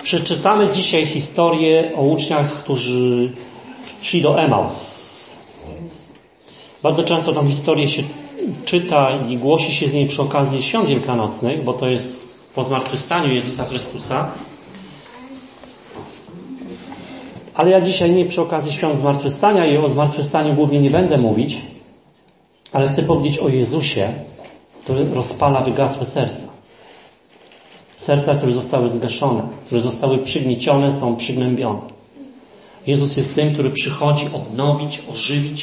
Przeczytamy dzisiaj historię o uczniach, którzy szli do Emaus. Bardzo często tą historię się czyta i głosi się z niej przy okazji świąt wielkanocnych, bo to jest po zmartwychwstaniu Jezusa Chrystusa. Ale ja dzisiaj nie przy okazji świąt zmartwychwstania i o zmartwychwstaniu głównie nie będę mówić, ale chcę powiedzieć o Jezusie, który rozpala wygasłe serca. Serca, które zostały zgaszone, które zostały przygniecione, są przygnębione. Jezus jest tym, który przychodzi odnowić, ożywić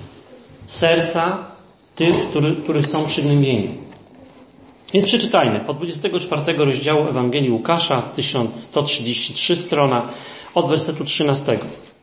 serca tych, których są przygnębieni. Więc przeczytajmy od 24 rozdziału Ewangelii Łukasza, 1133 strona, od wersetu 13.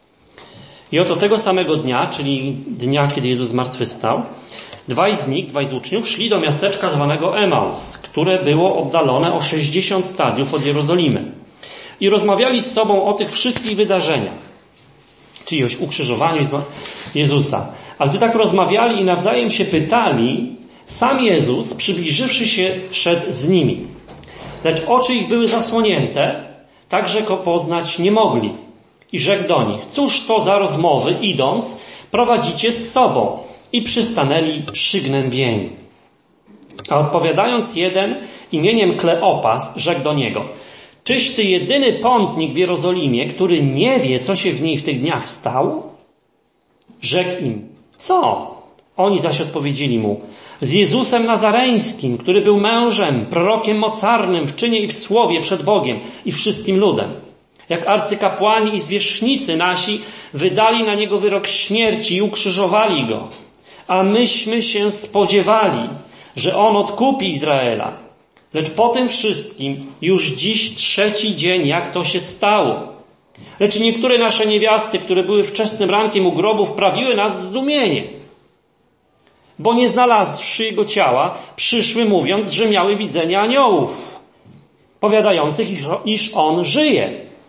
I oto tego samego dnia, czyli dnia, kiedy Jezus zmartwychwstał, dwaj z uczniów, szli do miasteczka zwanego Emaus, które było oddalone o 60 stadiów od Jerozolimy. I rozmawiali z sobą o tych wszystkich wydarzeniach, czyli o ukrzyżowaniu Jezusa. A gdy tak rozmawiali i nawzajem się pytali, sam Jezus, przybliżywszy się, szedł z nimi. Lecz oczy ich były zasłonięte, tak że go poznać nie mogli. I rzekł do nich: cóż to za rozmowy, idąc, prowadzicie z sobą? I przystanęli przygnębieni. A odpowiadając jeden imieniem Kleopas, rzekł do niego: czyś ty jedyny pątnik w Jerozolimie, który nie wie, co się w niej w tych dniach stało? Rzekł im: co? Oni zaś odpowiedzieli mu: z Jezusem Nazareńskim, który był mężem, prorokiem mocarnym w czynie i w słowie przed Bogiem i wszystkim ludem. Jak arcykapłani i zwierzchnicy nasi wydali na niego wyrok śmierci i ukrzyżowali go. A myśmy się spodziewali, że on odkupi Izraela. Lecz po tym wszystkim już dziś 3. dzień, jak to się stało. Lecz niektóre nasze niewiasty, które były wczesnym rankiem u grobu, wprawiły nas w zdumienie. Bo nie znalazłszy jego ciała, przyszły mówiąc, że miały widzenie aniołów, powiadających, iż on żyje.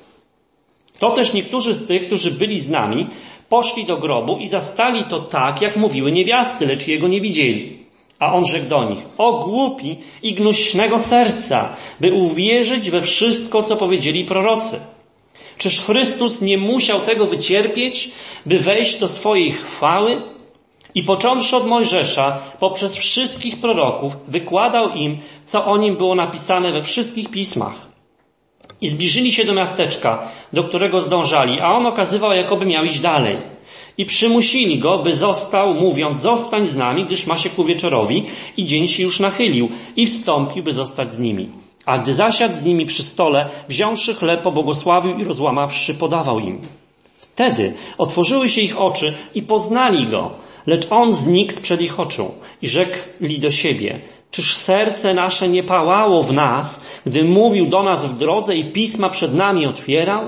To też niektórzy z tych, którzy byli z nami, poszli do grobu i zastali to tak, jak mówiły niewiasty, lecz jego nie widzieli. A on rzekł do nich: o głupi i gnuśnego serca, by uwierzyć we wszystko, co powiedzieli prorocy. Czyż Chrystus nie musiał tego wycierpieć, by wejść do swojej chwały? I począwszy od Mojżesza, poprzez wszystkich proroków, wykładał im, co o nim było napisane we wszystkich pismach. I zbliżyli się do miasteczka, do którego zdążali, a on okazywał, jakoby miał iść dalej. I przymusili go, by został, mówiąc: zostań z nami, gdyż ma się ku wieczorowi i dzień się już nachylił. I wstąpił, by zostać z nimi. A gdy zasiadł z nimi przy stole, wziąwszy chleb, pobłogosławił i rozłamawszy, podawał im. Wtedy otworzyły się ich oczy i poznali go, lecz on znikł sprzed ich oczu. I rzekli do siebie: czyż serce nasze nie pałało w nas, gdy mówił do nas w drodze i pisma przed nami otwierał?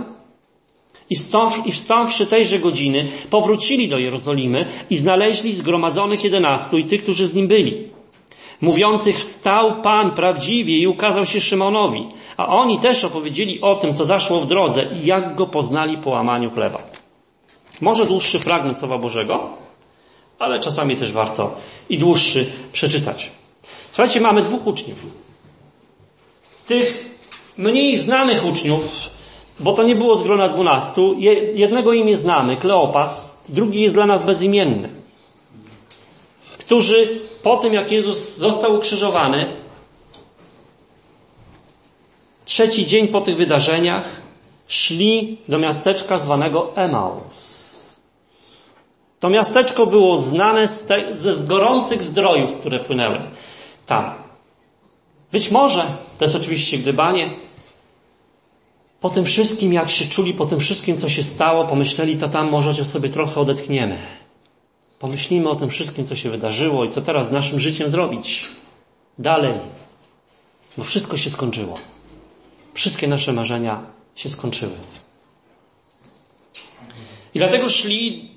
I wstąwszy tejże godziny, powrócili do Jerozolimy i znaleźli zgromadzonych 11 i tych, którzy z nim byli, mówiących: wstał Pan prawdziwie i ukazał się Szymonowi. A oni też opowiedzieli o tym, co zaszło w drodze i jak go poznali po łamaniu chleba. Może dłuższy fragment Słowa Bożego, ale czasami też warto i dłuższy przeczytać. Słuchajcie, mamy 2 uczniów. Tych mniej znanych uczniów, bo to nie było z grona 12, jednego imię znamy, Kleopas, drugi jest dla nas bezimienny. Którzy po tym, jak Jezus został ukrzyżowany, 3. dzień po tych wydarzeniach, szli do miasteczka zwanego Emaus. To miasteczko było znane ze gorących zdrojów, które płynęły tam. Być może, to jest oczywiście gdybanie, po tym wszystkim, jak się czuli, po tym wszystkim, co się stało, pomyśleli: to tam może sobie trochę odetchniemy. Pomyślimy o tym wszystkim, co się wydarzyło i co teraz z naszym życiem zrobić. Dalej. Bo wszystko się skończyło. Wszystkie nasze marzenia się skończyły. I dlatego szli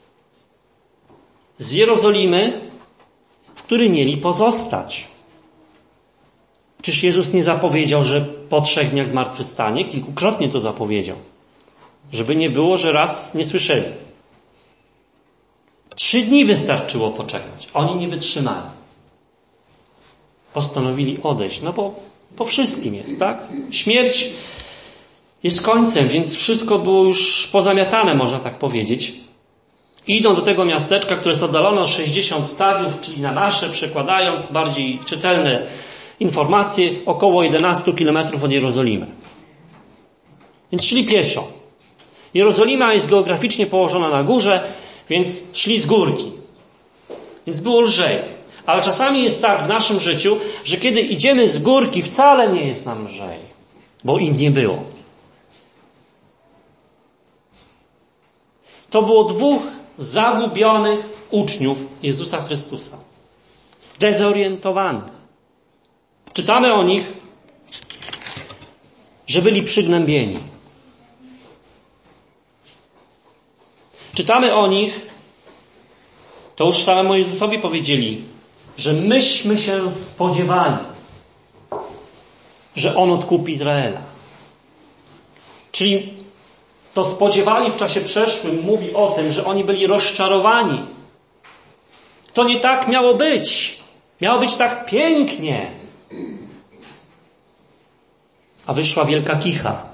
z Jerozolimy, w której mieli pozostać. Czyż Jezus nie zapowiedział, że po 3 dniach zmartwychwstanie? Kilkukrotnie to zapowiedział. Żeby nie było, że raz nie słyszeli. 3 dni wystarczyło poczekać. Oni nie wytrzymali. Postanowili odejść. No bo po wszystkim jest, tak? Śmierć jest końcem, więc wszystko było już pozamiatane, można tak powiedzieć. I idą do tego miasteczka, które jest oddalone o 60 stadiów, czyli na nasze, przekładając bardziej czytelne informacje, około 11 kilometrów od Jerozolimy. Więc szli pieszo. Jerozolima jest geograficznie położona na górze, więc szli z górki. Więc było lżej. Ale czasami jest tak w naszym życiu, że kiedy idziemy z górki, wcale nie jest nam lżej, bo im nie było. To było dwóch zagubionych uczniów Jezusa Chrystusa. Zdezorientowanych. Czytamy o nich, że byli przygnębieni. Czytamy o nich, to już samemu Jezusowi powiedzieli, że myśmy się spodziewali, że On odkupi Izraela. Czyli to spodziewali w czasie przeszłym mówi o tym, że oni byli rozczarowani. To nie tak miało być. Miało być tak pięknie. A wyszła wielka kicha.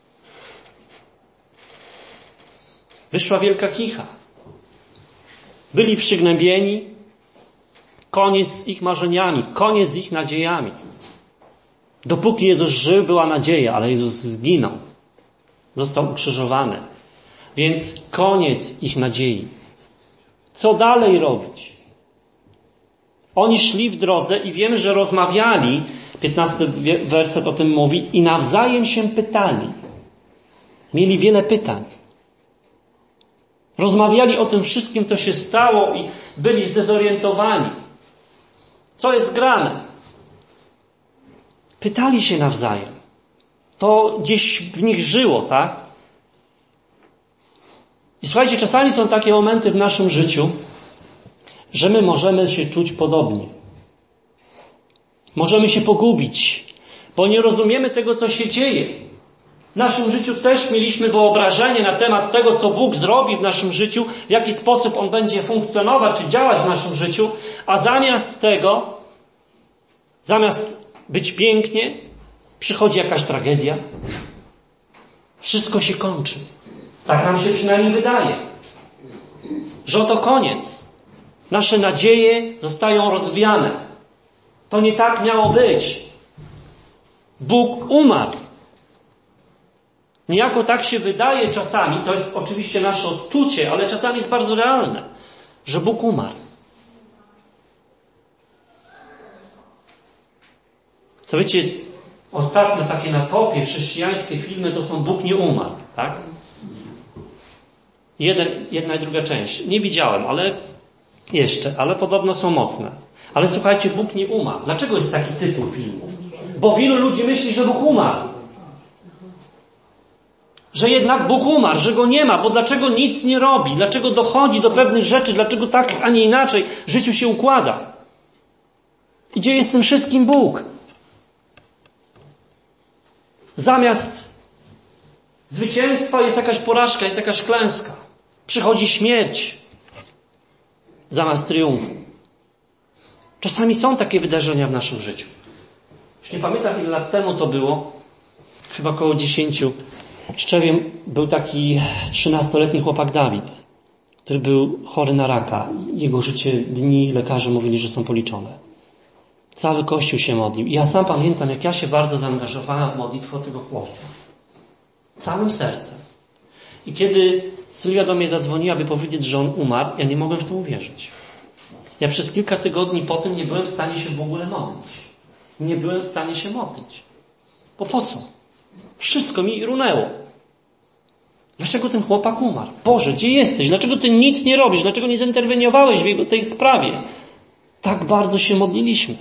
Wyszła wielka kicha. Byli przygnębieni. Koniec z ich marzeniami. Koniec z ich nadziejami. Dopóki Jezus żył, była nadzieja, ale Jezus zginął. Został ukrzyżowany. Więc koniec ich nadziei. Co dalej robić? Oni szli w drodze i wiemy, że rozmawiali, 15 werset o tym mówi, i nawzajem się pytali. Mieli wiele pytań. Rozmawiali o tym wszystkim, co się stało i byli zdezorientowani. Co jest grane? Pytali się nawzajem. To gdzieś w nich żyło, tak? I słuchajcie, czasami są takie momenty w naszym życiu, że my możemy się czuć podobnie. Możemy się pogubić, bo nie rozumiemy tego, co się dzieje. W naszym życiu też mieliśmy wyobrażenie na temat tego, co Bóg zrobi w naszym życiu, w jaki sposób On będzie funkcjonować czy działać w naszym życiu, a zamiast tego, zamiast być pięknie, przychodzi jakaś tragedia. Wszystko się kończy. Tak nam się przynajmniej wydaje. Że oto koniec. Nasze nadzieje zostają rozwiane. To nie tak miało być. Bóg umarł. Niejako tak się wydaje czasami, to jest oczywiście nasze odczucie, ale czasami jest bardzo realne, że Bóg umarł. To wiecie, ostatnio takie na topie chrześcijańskie filmy to są Bóg nie umarł, tak? Jedna i druga część. Nie widziałem, ale podobno są mocne. Ale słuchajcie, Bóg nie umarł. Dlaczego jest taki tytuł filmu? Bo wielu ludzi myśli, że Bóg umarł. Że jednak Bóg umarł, że Go nie ma, bo dlaczego nic nie robi? Dlaczego dochodzi do pewnych rzeczy? Dlaczego tak, a nie inaczej w życiu się układa? I gdzie jest tym wszystkim Bóg? Zamiast zwycięstwa jest jakaś porażka, jest jakaś klęska. Przychodzi śmierć zamiast triumfu. Czasami są takie wydarzenia w naszym życiu. Już nie pamiętam, ile lat temu to było. Chyba około 10. W Tczewie był taki 13-letni chłopak Dawid, który był chory na raka. Jego życie, dni lekarze mówili, że są policzone. Cały Kościół się modlił. I ja sam pamiętam, jak ja się bardzo zaangażowałem w modlitwę tego chłopca. Całym sercem. I kiedy Sylwia do mnie zadzwoniła, by powiedzieć, że on umarł, ja nie mogłem w to uwierzyć. Ja przez kilka tygodni po tym nie byłem w stanie się w ogóle modlić. Nie byłem w stanie się modlić. Bo po co? Wszystko mi runęło. Dlaczego ten chłopak umarł? Boże, gdzie jesteś? Dlaczego Ty nic nie robisz? Dlaczego nie zainterweniowałeś w tej sprawie? Tak bardzo się modliliśmy.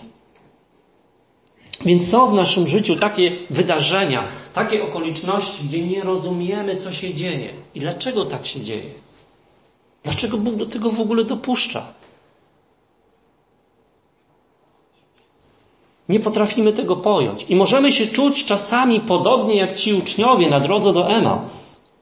Więc są w naszym życiu takie wydarzenia, takie okoliczności, gdzie nie rozumiemy, co się dzieje. I dlaczego tak się dzieje? Dlaczego Bóg do tego w ogóle dopuszcza? Nie potrafimy tego pojąć. I możemy się czuć czasami podobnie jak ci uczniowie na drodze do Emaus.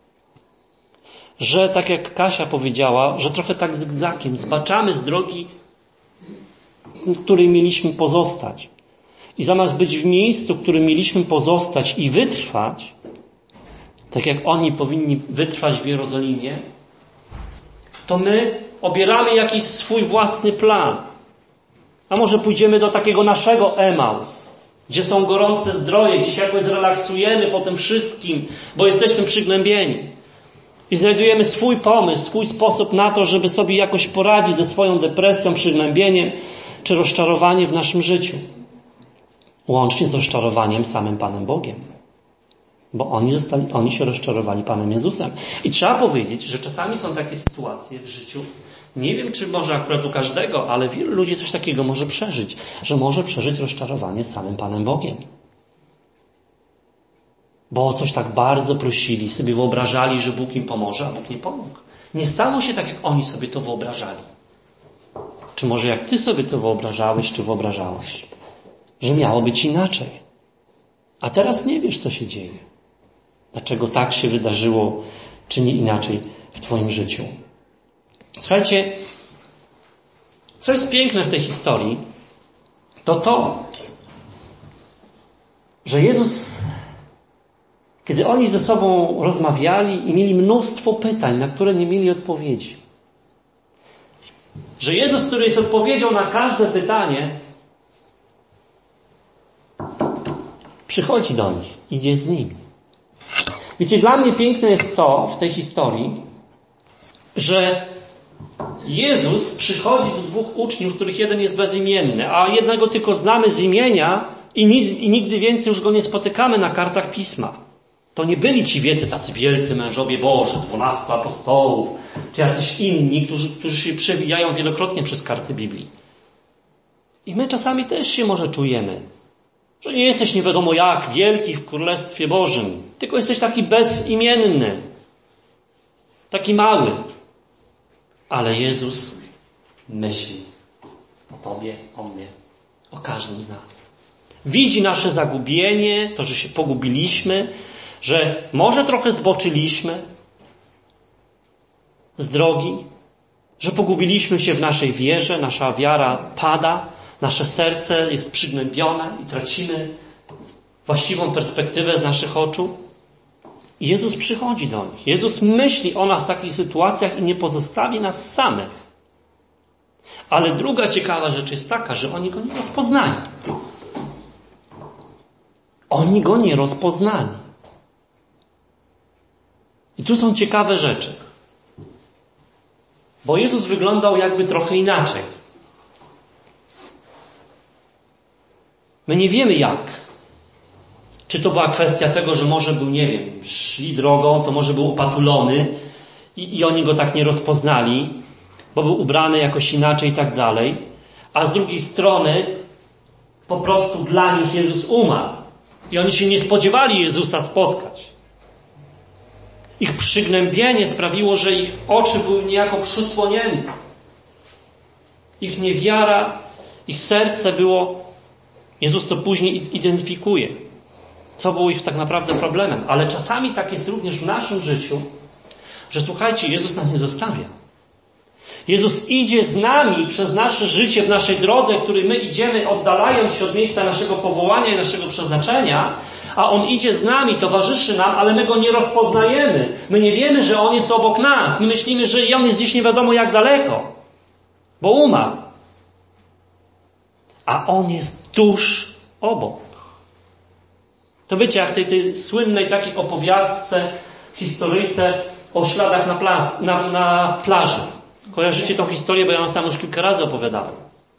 Że tak jak Kasia powiedziała, że trochę tak zygzakiem zbaczamy z drogi, w której mieliśmy pozostać. I zamiast być w miejscu, w którym mieliśmy pozostać i wytrwać, tak jak oni powinni wytrwać w Jerozolimie, to my obieramy jakiś swój własny plan. A może pójdziemy do takiego naszego Emaus, gdzie są gorące zdroje, gdzie się jakoś zrelaksujemy po tym wszystkim, bo jesteśmy przygnębieni. I znajdujemy swój pomysł, swój sposób na to, żeby sobie jakoś poradzić ze swoją depresją, przygnębieniem czy rozczarowaniem w naszym życiu. Łącznie z rozczarowaniem samym Panem Bogiem. Bo oni się rozczarowali Panem Jezusem. I trzeba powiedzieć, że czasami są takie sytuacje w życiu, nie wiem, czy może akurat u każdego, ale wielu ludzi coś takiego może przeżyć, że może przeżyć rozczarowanie samym Panem Bogiem. Bo o coś tak bardzo prosili, sobie wyobrażali, że Bóg im pomoże, a Bóg nie pomógł. Nie stało się tak, jak oni sobie to wyobrażali. Czy może jak ty sobie to wyobrażałeś, czy wyobrażałeś, że miało być inaczej. A teraz nie wiesz, co się dzieje. Dlaczego tak się wydarzyło, czy nie inaczej w twoim życiu. Słuchajcie, co jest piękne w tej historii, to, że Jezus, kiedy oni ze sobą rozmawiali i mieli mnóstwo pytań, na które nie mieli odpowiedzi, że Jezus, który jest odpowiedzią na każde pytanie, przychodzi do nich, idzie z nimi. Wiecie, dla mnie piękne jest to w tej historii, że Jezus przychodzi do dwóch uczniów, z których jeden jest bezimienny, a jednego tylko znamy z imienia i nigdy więcej już go nie spotykamy na kartach Pisma. To nie byli ci tacy wielcy mężowie Boży, 12 apostołów, czy jacyś inni, którzy się przewijają wielokrotnie przez karty Biblii. I my czasami też się może czujemy, że nie jesteś nie wiadomo jak wielki w Królestwie Bożym, tylko jesteś taki bezimienny, taki mały. Ale Jezus myśli o tobie, o mnie, o każdym z nas. Widzi nasze zagubienie, to, że się pogubiliśmy, że może trochę zboczyliśmy z drogi, że pogubiliśmy się w naszej wierze, nasza wiara pada, nasze serce jest przygnębione i tracimy właściwą perspektywę z naszych oczu. I Jezus przychodzi do nich. Jezus myśli o nas w takich sytuacjach i nie pozostawi nas samych. Ale druga ciekawa rzecz jest taka, że oni Go nie rozpoznali. Oni Go nie rozpoznali. I tu są ciekawe rzeczy. Bo Jezus wyglądał jakby trochę inaczej. My nie wiemy jak. Czy to była kwestia tego, że może był, nie wiem, szli drogą, to może był opatulony i oni Go tak nie rozpoznali, bo był ubrany jakoś inaczej i tak dalej. A z drugiej strony po prostu dla nich Jezus umarł. I oni się nie spodziewali Jezusa spotkać. Ich przygnębienie sprawiło, że ich oczy były niejako przysłonięte. Ich niewiara, ich serce było, Jezus to później identyfikuje, co było ich tak naprawdę problemem. Ale czasami tak jest również w naszym życiu, że słuchajcie, Jezus nas nie zostawia. Jezus idzie z nami przez nasze życie, w naszej drodze, w której my idziemy, oddalając się od miejsca naszego powołania i naszego przeznaczenia, a On idzie z nami, towarzyszy nam, ale my Go nie rozpoznajemy. My nie wiemy, że On jest obok nas. My myślimy, że On jest gdzieś nie wiadomo jak daleko, bo umarł. A On jest tuż obok. To wiecie, jak tej słynnej takiej opowiastce, historyjce o śladach na plaży. Kojarzycie tą historię, bo ja ją sam już kilka razy opowiadałem.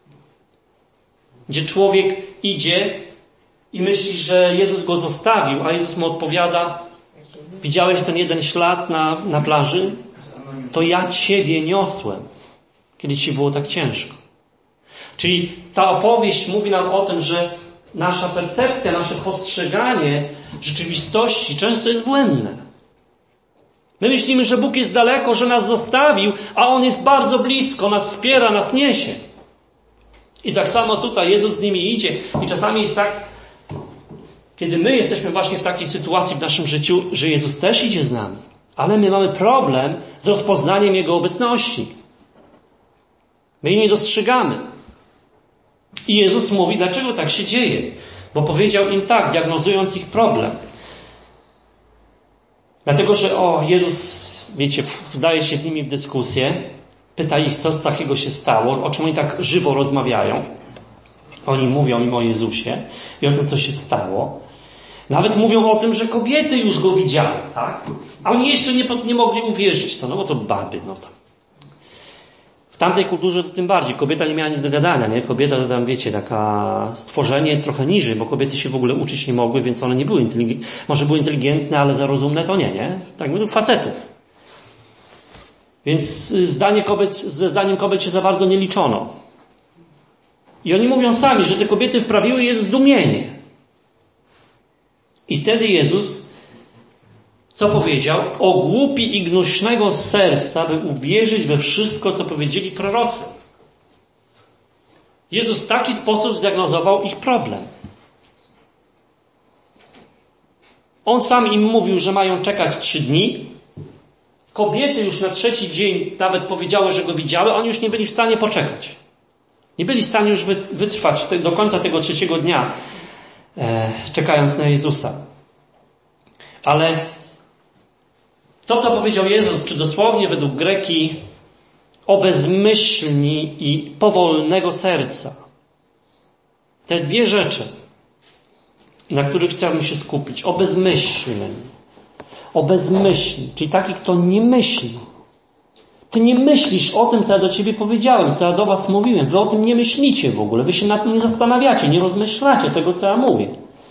Gdzie człowiek idzie i myśli, że Jezus go zostawił, a Jezus mu odpowiada: widziałeś ten jeden ślad na plaży? To ja Ciebie niosłem, kiedy Ci było tak ciężko. Czyli ta opowieść mówi nam o tym, że nasza percepcja, nasze postrzeganie rzeczywistości często jest błędne. My myślimy, że Bóg jest daleko, że nas zostawił, a On jest bardzo blisko, nas wspiera, nas niesie. I tak samo tutaj Jezus z nimi idzie. I czasami jest tak, kiedy my jesteśmy właśnie w takiej sytuacji w naszym życiu, że Jezus też idzie z nami. Ale my mamy problem z rozpoznaniem Jego obecności. My jej nie dostrzegamy. I Jezus mówi, dlaczego tak się dzieje. Bo powiedział im tak, diagnozując ich problem. Dlatego, że Jezus, wiecie, wdaje się z nimi w dyskusję, pyta ich, co takiego się stało, o czym oni tak żywo rozmawiają. Oni mówią im o Jezusie i o tym, co się stało. Nawet mówią o tym, że kobiety już Go widziały, tak? A oni jeszcze nie mogli uwierzyć w to, no bo to baby, no to. W tamtej kulturze to tym bardziej. Kobieta nie miała nic do gadania, nie? Kobieta to tam, wiecie, taka stworzenie trochę niżej, bo kobiety się w ogóle uczyć nie mogły, więc one nie były inteligentne. Może były inteligentne, ale za rozumne to nie? Tak, mówię, facetów. Więc ze zdaniem kobiet się za bardzo nie liczono. I oni mówią sami, że te kobiety wprawiły je w zdumienie. I wtedy Jezus co powiedział? O głupi i gnuśnego serca, by uwierzyć we wszystko, co powiedzieli prorocy. Jezus w taki sposób zdiagnozował ich problem. On sam im mówił, że mają czekać 3 dni. Kobiety już na 3. dzień nawet powiedziały, że Go widziały, oni już nie byli w stanie poczekać. Nie byli w stanie już wytrwać do końca tego 3. dnia, czekając na Jezusa. Ale to, co powiedział Jezus, czy dosłownie według Greki, o bezmyślni i powolnego serca. Te 2 rzeczy, na których chciałbym się skupić. O bezmyślnym. O bezmyślni, czyli taki, kto nie myśli. Ty nie myślisz o tym, co ja do ciebie powiedziałem, co ja do was mówiłem. Wy o tym nie myślicie w ogóle. Wy się nad tym nie zastanawiacie, nie rozmyślacie tego, co ja mówię.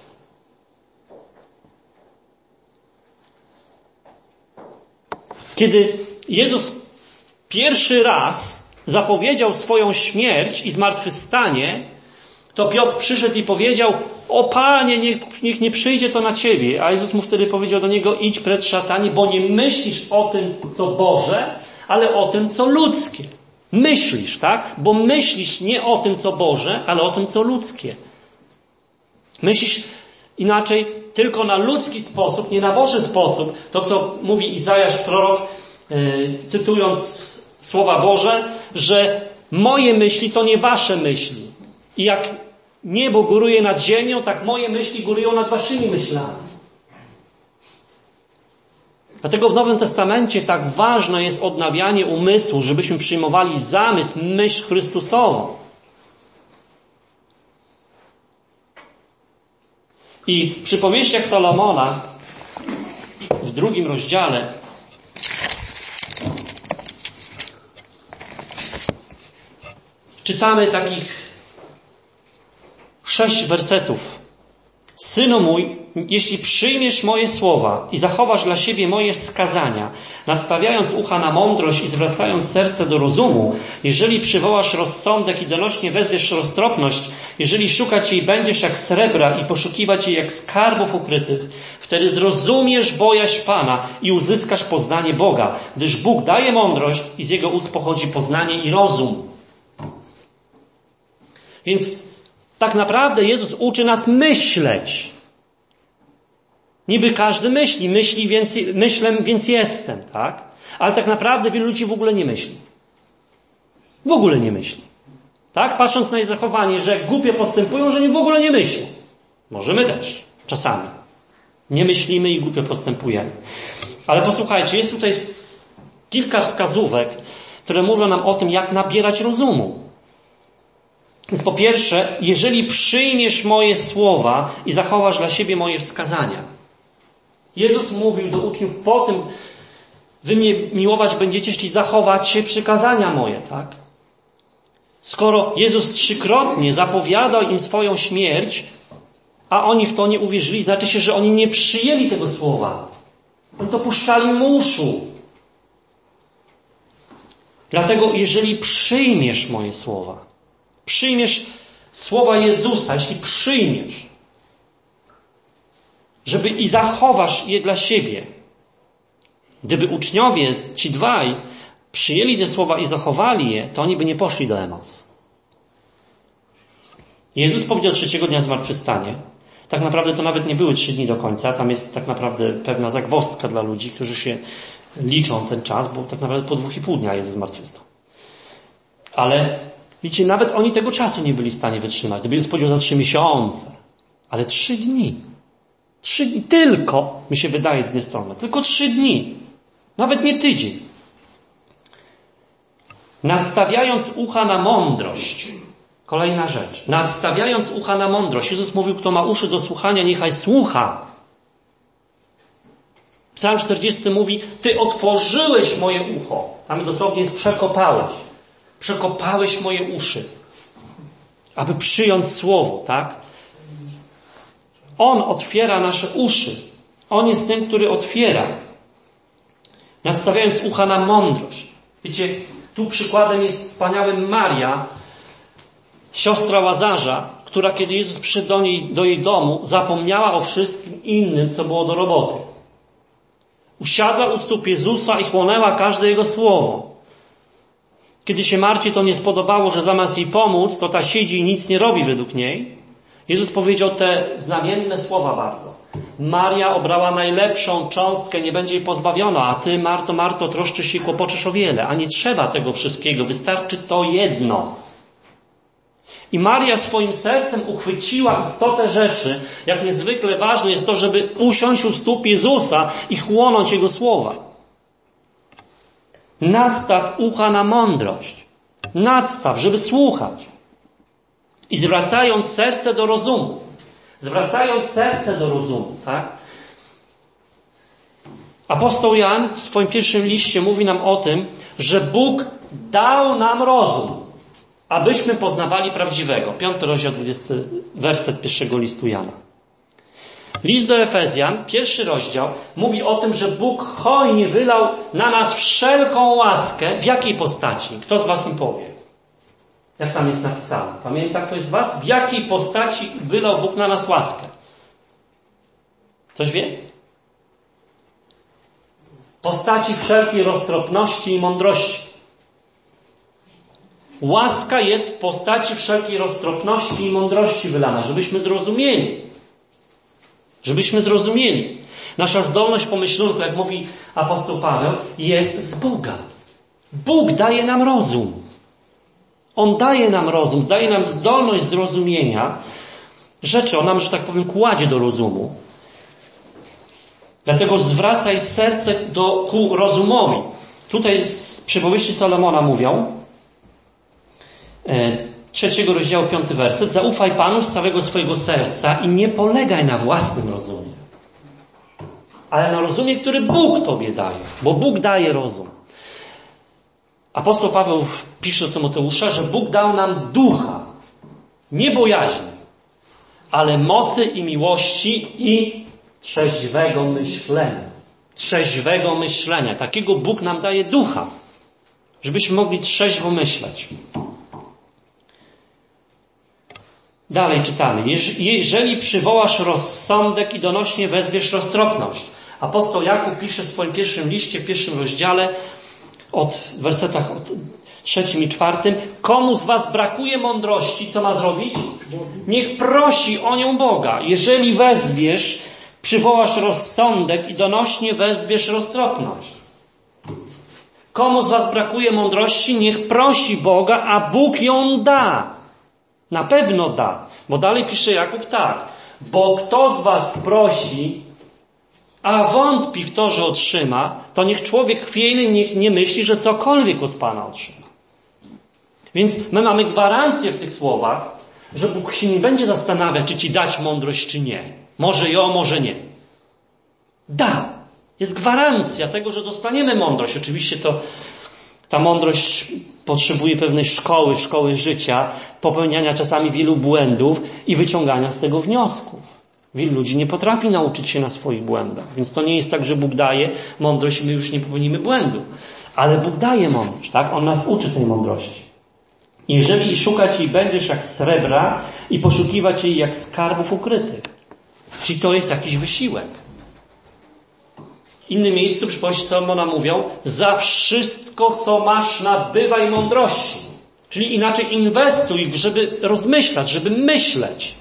Kiedy Jezus pierwszy raz zapowiedział swoją śmierć i zmartwychwstanie, to Piotr przyszedł i powiedział: o Panie, niech nie przyjdzie to na ciebie. A Jezus mu wtedy powiedział do niego: idź precz, szatanie, bo nie myślisz o tym, co Boże, ale o tym, co ludzkie. Myślisz, tak? Bo myślisz nie o tym, co Boże, ale o tym, co ludzkie. Myślisz inaczej tylko na ludzki sposób, nie na Boży sposób. To, co mówi Izajasz prorok, cytując słowa Boże, że moje myśli to nie wasze myśli. I jak niebo góruje nad ziemią, tak moje myśli górują nad waszymi myślami. Dlatego w Nowym Testamencie tak ważne jest odnawianie umysłu, żebyśmy przyjmowali zamysł, myśl Chrystusową. I w przypowieściach Salomona w 2 rozdziale czytamy takich 6 wersetów. Synu mój, jeśli przyjmiesz moje słowa i zachowasz dla siebie moje wskazania, nastawiając ucha na mądrość i zwracając serce do rozumu, jeżeli przywołasz rozsądek i donośnie wezwiesz roztropność, jeżeli szukać jej będziesz jak srebra i poszukiwać jej jak skarbów ukrytych, wtedy zrozumiesz bojaźń Pana i uzyskasz poznanie Boga, gdyż Bóg daje mądrość i z Jego ust pochodzi poznanie i rozum. Więc tak naprawdę Jezus uczy nas myśleć. Niby każdy myśli, myślę, więc jestem, tak? Ale tak naprawdę wielu ludzi w ogóle nie myśli. W ogóle nie myśli. Tak? Patrząc na ich zachowanie, że głupie postępują, że oni w ogóle nie myślą. Może my też, czasami. Nie myślimy i głupio postępujemy. Ale posłuchajcie, jest tutaj kilka wskazówek, które mówią nam o tym, jak nabierać rozumu. Więc po pierwsze, jeżeli przyjmiesz moje słowa i zachowasz dla siebie moje wskazania. Jezus mówił do uczniów: po tym wy mnie miłować będziecie, jeśli zachowacie przykazania moje, tak? Skoro Jezus 3-krotnie zapowiadał im swoją śmierć, a oni w to nie uwierzyli, znaczy się, że oni nie przyjęli tego słowa. Oni to puszczali mu uszu. Dlatego, jeżeli przyjmiesz moje słowa, przyjmiesz słowa Jezusa, jeśli przyjmiesz, żeby i zachowasz je dla siebie. Gdyby uczniowie, ci 2, przyjęli te słowa i zachowali je, to oni by nie poszli do Emaus. Jezus powiedział 3. dnia zmartwychwstanie. Tak naprawdę to nawet nie były 3 dni do końca. Tam jest tak naprawdę pewna zagwozdka dla ludzi, którzy się liczą ten czas, bo tak naprawdę po 2,5 dnia Jezus zmartwychwstał. Ale widzicie, nawet oni tego czasu nie byli w stanie wytrzymać. Gdyby Jezus powiedział za 3 miesiące, ale 3 dni. 3 dni tylko, mi się wydaje z jednej strony, tylko 3 dni. Nawet nie tydzień. Nadstawiając ucha na mądrość. Kolejna rzecz. Nadstawiając ucha na mądrość. Jezus mówił, kto ma uszy do słuchania, niechaj słucha. Psalm 40 mówi, Ty otworzyłeś moje ucho. Tam dosłownie jest przekopałeś. Przekopałeś moje uszy. Aby przyjąć słowo, tak? On otwiera nasze uszy. On jest tym, który otwiera. Nadstawiając ucha na mądrość. Wiecie, tu przykładem jest wspaniałym Maria, siostra Łazarza, która kiedy Jezus przyszedł do jej domu, zapomniała o wszystkim innym, co było do roboty. Usiadła u stóp Jezusa i chłonęła każde Jego słowo. Kiedy się Marcie to nie spodobało, że zamiast jej pomóc, to ta siedzi i nic nie robi według niej, Jezus powiedział te znamienne słowa bardzo. Maria obrała najlepszą cząstkę, nie będzie jej pozbawiona, a ty, Marto, Marto, troszczysz się i kłopoczesz o wiele, a nie trzeba tego wszystkiego, wystarczy to jedno. I Maria swoim sercem uchwyciła istotę rzeczy, jak niezwykle ważne jest to, żeby usiąść u stóp Jezusa i chłonąć Jego słowa. Nadstaw ucha na mądrość. Nadstaw, żeby słuchać. I zwracając serce do rozumu. Zwracając serce do rozumu, tak? Apostoł Jan w swoim pierwszym liście mówi nam o tym, że Bóg dał nam rozum, abyśmy poznawali prawdziwego. 5 rozdział 20 werset pierwszego listu Jana. List do Efezjan, 1 rozdział, mówi o tym, że Bóg hojnie wylał na nas wszelką łaskę. W jakiej postaci? Kto z was mi powie? Jak tam jest napisane? Pamięta ktoś z was? W jakiej postaci wylał Bóg na nas łaskę? Ktoś wie? Postaci wszelkiej roztropności i mądrości. Łaska jest w postaci wszelkiej roztropności i mądrości wylana, żebyśmy zrozumieli. Żebyśmy zrozumieli. Nasza zdolność pomyślunku, jak mówi apostoł Paweł, jest z Boga. Bóg daje nam rozum. On daje nam rozum, daje nam zdolność zrozumienia rzeczy. On nam, że tak powiem, kładzie do rozumu. Dlatego zwracaj serce ku rozumowi. Tutaj z przypowieści Salomona mówią, 3 rozdziału 5 werset, zaufaj Panu z całego swojego serca i nie polegaj na własnym rozumie, ale na rozumie, który Bóg Tobie daje, bo Bóg daje rozum. Apostoł Paweł pisze do Tymoteusza, że Bóg dał nam ducha, nie bojaźni, ale mocy i miłości i trzeźwego myślenia. Trzeźwego myślenia. Takiego Bóg nam daje ducha, żebyśmy mogli trzeźwo myśleć. Dalej czytamy. Jeżeli przywołasz rozsądek i donośnie wezwiesz roztropność. Apostoł Jakub pisze w swoim pierwszym liście, w 1 rozdziale, w wersetach 3 i 4. Komu z was brakuje mądrości, co ma zrobić? Niech prosi o nią Boga. Jeżeli wezwiesz, przywołasz rozsądek i donośnie wezwiesz roztropność. Komu z was brakuje mądrości, niech prosi Boga, a Bóg ją da. Na pewno da. Bo dalej pisze Jakub tak. Bo kto z was prosi, a wątpi w to, że otrzyma, to niech człowiek chwiejny nie myśli, że cokolwiek od Pana otrzyma. Więc my mamy gwarancję w tych słowach, że Bóg się nie będzie zastanawiać, czy ci dać mądrość, czy nie. Może ją, może nie. Da. Jest gwarancja tego, że dostaniemy mądrość. Oczywiście ta mądrość potrzebuje pewnej szkoły życia, popełniania czasami wielu błędów i wyciągania z tego wniosków. Wielu ludzi nie potrafi nauczyć się na swoich błędach. Więc to nie jest tak, że Bóg daje mądrość i my już nie popełnimy błędu. Ale Bóg daje mądrość, tak? On nas uczy tej mądrości. Jeżeli szukać jej będziesz jak srebra i poszukiwać jej jak skarbów ukrytych. Czyli to jest jakiś wysiłek. W innym miejscu przy powieści Salomona mówią, za wszystko, co masz, nabywaj mądrości. Czyli inaczej inwestuj, żeby rozmyślać, żeby myśleć.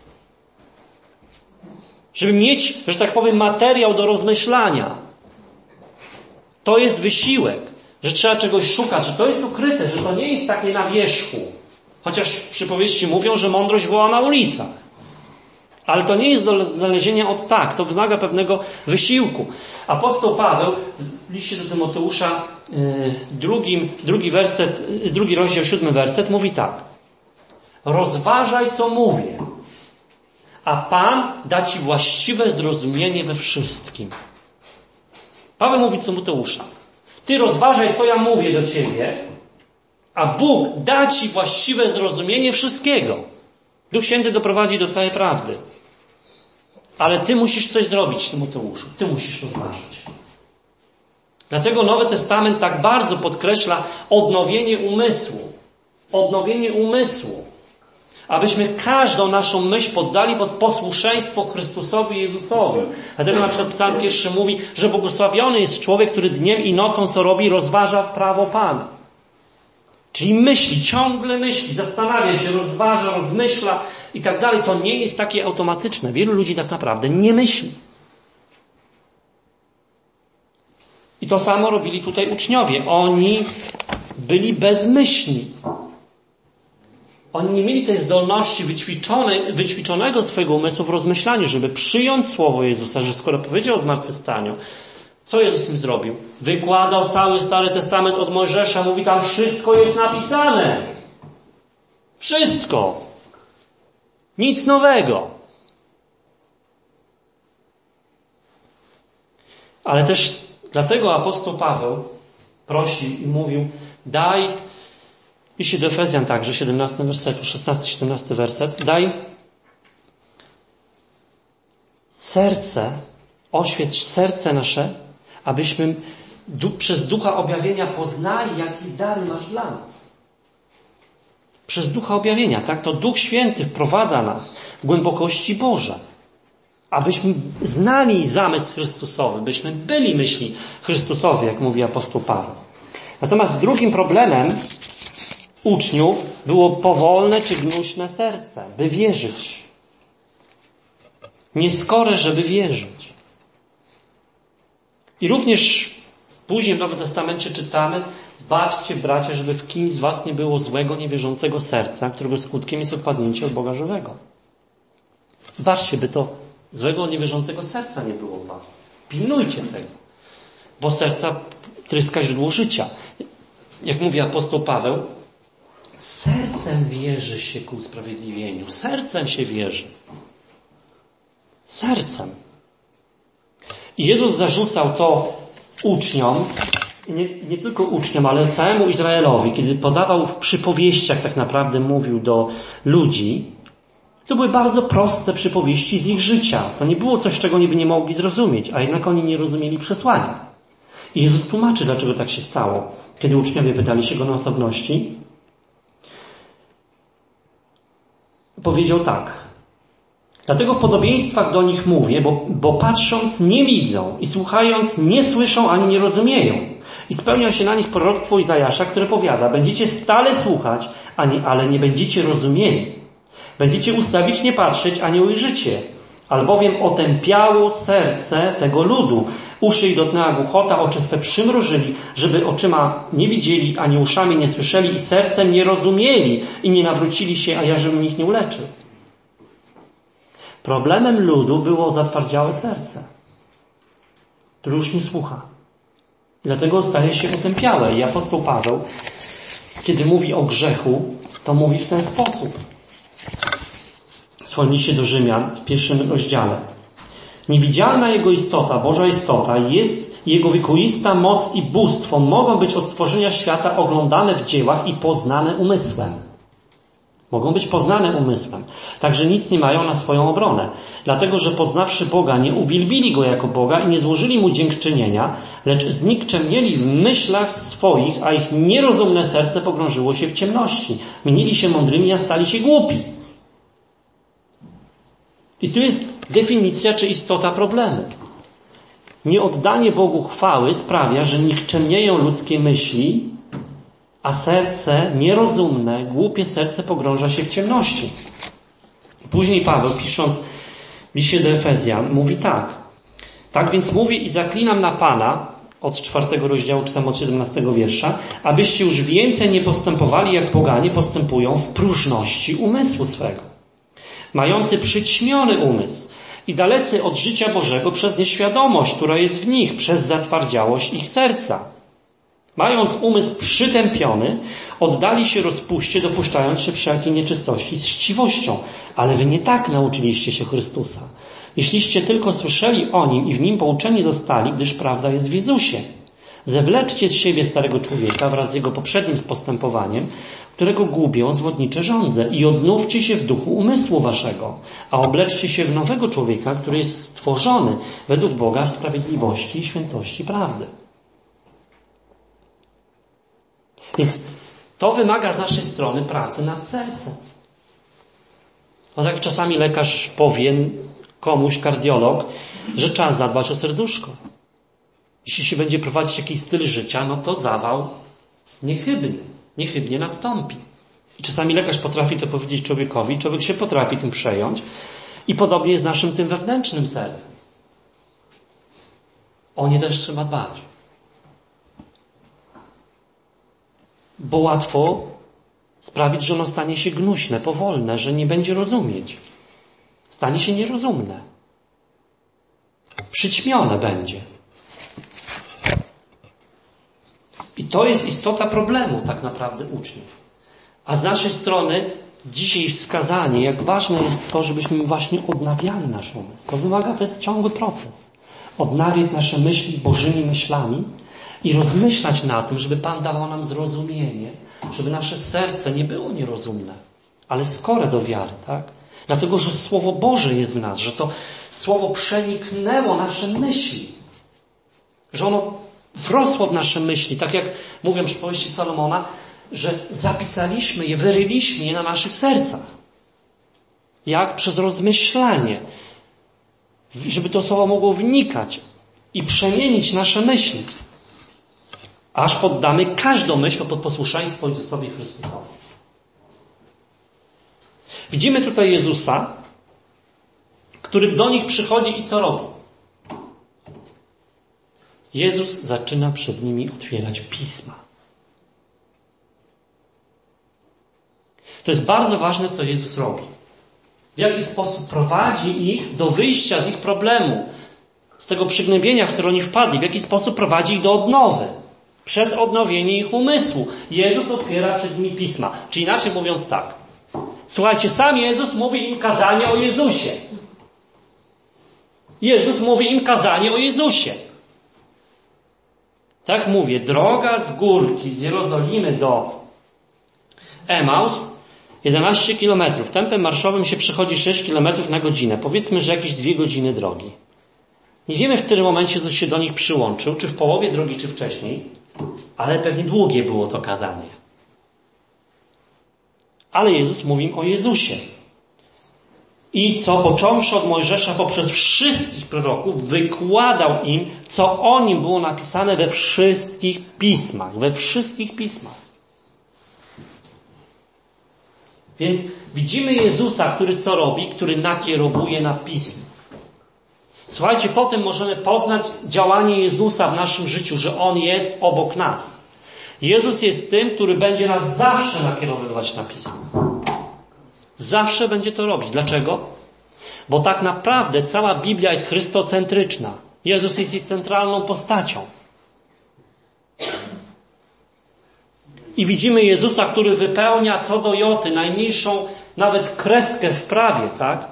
Żeby mieć, że tak powiem, materiał do rozmyślania. To jest wysiłek, że trzeba czegoś szukać, że to jest ukryte, że to nie jest takie na wierzchu. Chociaż przypowieści mówią, że mądrość woła na ulicach. Ale to nie jest do znalezienia od tak. To wymaga pewnego wysiłku. Apostoł Paweł w liście do Tymoteusza, drugi rozdział, 7 werset, mówi tak. Rozważaj, co mówię, a Pan da ci właściwe zrozumienie we wszystkim. Paweł mówi do Tymoteusza. Ty rozważaj, co ja mówię do ciebie, a Bóg da ci właściwe zrozumienie wszystkiego. Duch Święty doprowadzi do całej prawdy. Ale ty musisz coś zrobić, Tymoteuszu. Ty musisz rozważyć. Dlatego Nowy Testament tak bardzo podkreśla odnowienie umysłu. Odnowienie umysłu. Abyśmy każdą naszą myśl poddali pod posłuszeństwo Chrystusowi Jezusowi. Dlatego na przykład Psalm 1 mówi, że błogosławiony jest człowiek, który dniem i nocą co robi, rozważa prawo Pana. Czyli myśli, ciągle myśli, zastanawia się, rozważa, rozmyśla i tak dalej. To nie jest takie automatyczne. Wielu ludzi tak naprawdę nie myśli. I to samo robili tutaj uczniowie. Oni byli bezmyślni. Oni nie mieli tej zdolności wyćwiczonego swojego umysłu w rozmyślaniu, żeby przyjąć słowo Jezusa, że skoro powiedział o zmartwychwstaniu, co Jezus im zrobił? Wykładał cały Stary Testament od Mojżesza, mówi tam wszystko jest napisane. Wszystko. Nic nowego. Ale też dlatego apostoł Paweł prosił i mówił, daj, jeśli do Efezjan także, 17 wersetu, 16-17 werset, daj serce, oświeć serce nasze, abyśmy przez ducha objawienia poznali, jaki dary masz dla nas. Przez ducha objawienia, tak? To Duch Święty wprowadza nas w głębokości Boże. Abyśmy znali zamysł Chrystusowy, byśmy byli myśli Chrystusowi, jak mówi apostoł Paweł. Natomiast drugim problemem uczniów było powolne czy gnuśne serce, by wierzyć. Nieskore, żeby wierzyć. I również później w Nowym Testamencie czytamy, baczcie, bracia, żeby w kimś z was nie było złego, niewierzącego serca, którego skutkiem jest odpadnięcie od Boga żywego. Baczcie, by to złego, niewierzącego serca nie było w was. Pilnujcie tego. Bo serca tryska źródło życia. Jak mówi apostoł Paweł, sercem wierzy się ku usprawiedliwieniu. Sercem się wierzy. Sercem. I Jezus zarzucał to uczniom, nie tylko uczniom, ale całemu Izraelowi, kiedy podawał w przypowieściach, tak naprawdę mówił do ludzi. To były bardzo proste przypowieści z ich życia. To nie było coś, czego by nie mogli zrozumieć, a jednak oni nie rozumieli przesłania. I Jezus tłumaczy, dlaczego tak się stało. Kiedy uczniowie pytali się Go na osobności, powiedział tak. Dlatego w podobieństwach do nich mówię, bo patrząc nie widzą i słuchając nie słyszą ani nie rozumieją. I spełnia się na nich proroctwo Izajasza, które powiada, będziecie stale słuchać, ale nie będziecie rozumieli. Będziecie ustawicznie patrzeć, a nie ujrzycie. Albowiem otępiało serce tego ludu. Uszy ich dotknęła głuchota, oczy swe przymrużyli, żeby oczyma nie widzieli, ani uszami nie słyszeli i sercem nie rozumieli i nie nawrócili się, a ja żebym ich nie uleczył. Problemem ludu było zatwardziałe serce, które już nie słucha. I dlatego staje się otępiałe. I apostoł Paweł, kiedy mówi o grzechu, to mówi w ten sposób. W swoim liście do Rzymian, w 1 rozdziale. Niewidzialna Jego istota, Boża istota, jest Jego wiekuista moc i bóstwo mogą być od stworzenia świata oglądane w dziełach i poznane umysłem. Mogą być poznane umysłem. Także nic nie mają na swoją obronę. Dlatego, że poznawszy Boga, nie uwielbili Go jako Boga i nie złożyli Mu dziękczynienia, lecz znikczemnieli w myślach swoich, a ich nierozumne serce pogrążyło się w ciemności. Minili się mądrymi, a stali się głupi. I tu jest definicja czy istota problemu. Nieoddanie Bogu chwały sprawia, że nikczemnieją ludzkie myśli, a serce nierozumne, głupie serce pogrąża się w ciemności. Później Paweł, pisząc w liście do Efezjan, mówi tak. Tak więc mówię i zaklinam na Pana, od 4 rozdziału, czytam od 17 wiersza, abyście już więcej nie postępowali jak poganie postępują w próżności umysłu swego. mający przyćmiony umysł i dalecy od życia Bożego przez nieświadomość, która jest w nich, przez zatwardziałość ich serca. Mając umysł przytępiony, oddali się rozpuście, dopuszczając się wszelkiej nieczystości z chciwością. Ale wy nie tak nauczyliście się Chrystusa. Jeśliście tylko słyszeli o Nim i w Nim pouczeni zostali, gdyż prawda jest w Jezusie. Zewleczcie z siebie starego człowieka wraz z jego poprzednim postępowaniem, którego gubią zwodnicze żądze i odnówcie się w duchu umysłu waszego, a obleczcie się w nowego człowieka, który jest stworzony według Boga w sprawiedliwości i świętości prawdy. Więc to wymaga z naszej strony pracy nad sercem. No tak czasami lekarz powie komuś, kardiolog, że trzeba zadbać o serduszko. Jeśli się będzie prowadzić jakiś styl życia, no to zawał niechybnie nastąpi. I czasami lekarz potrafi to powiedzieć człowiekowi, człowiek się potrafi tym przejąć i podobnie jest z naszym tym wewnętrznym sercem. O nie też trzeba dbać. Bo łatwo sprawić, że ono stanie się gnuśne, powolne, że nie będzie rozumieć. Stanie się nierozumne. Przyćmione będzie. I to jest istota problemu tak naprawdę uczniów. A z naszej strony dzisiaj wskazanie, jak ważne jest to, żebyśmy właśnie odnawiali nasz umysł. To jest ciągły proces. Odnawiać nasze myśli Bożymi myślami i rozmyślać na tym, żeby Pan dawał nam zrozumienie, żeby nasze serce nie było nierozumne, ale skore do wiary, tak? Dlatego, że Słowo Boże jest w nas, że to Słowo przeniknęło nasze myśli, że ono wrosło w nasze myśli, tak jak mówią przypowieści Salomona, że zapisaliśmy je, wyryliśmy je na naszych sercach. Jak? Przez rozmyślanie. Żeby to słowo mogło wnikać i przemienić nasze myśli. Aż poddamy każdą myśl pod posłuszeństwo Jezusowi Chrystusowi. Widzimy tutaj Jezusa, który do nich przychodzi i co robi? Jezus zaczyna przed nimi otwierać Pisma. To jest bardzo ważne, co Jezus robi. W jaki sposób prowadzi ich do wyjścia z ich problemu, z tego przygnębienia, w które oni wpadli. W jaki sposób prowadzi ich do odnowy. Przez odnowienie ich umysłu. Jezus otwiera przed nimi Pisma. Czy inaczej mówiąc tak. Słuchajcie, sam Jezus mówi im kazanie o Jezusie. Jezus mówi im kazanie o Jezusie. Tak mówię, droga z górki z Jerozolimy do Emaus 11 kilometrów. Tempem marszowym się przechodzi 6 kilometrów na godzinę. Powiedzmy, że jakieś 2 godziny drogi. Nie wiemy, w którym momencie Jezus się do nich przyłączył, czy w połowie drogi, czy wcześniej, ale pewnie długie było to kazanie. Ale Jezus mówi im o Jezusie. I co począwszy od Mojżesza poprzez wszystkich proroków, wykładał im, co o nim było napisane we wszystkich pismach. We wszystkich pismach. Więc widzimy Jezusa, który co robi? Który nakierowuje na Pismo. Słuchajcie, potem możemy poznać działanie Jezusa w naszym życiu, że On jest obok nas. Jezus jest tym, który będzie nas zawsze nakierowywać na Pismo. Zawsze będzie to robić. Dlaczego? Bo tak naprawdę cała Biblia jest chrystocentryczna. Jezus jest jej centralną postacią. I widzimy Jezusa, który wypełnia co do joty, najmniejszą nawet kreskę w prawie, tak?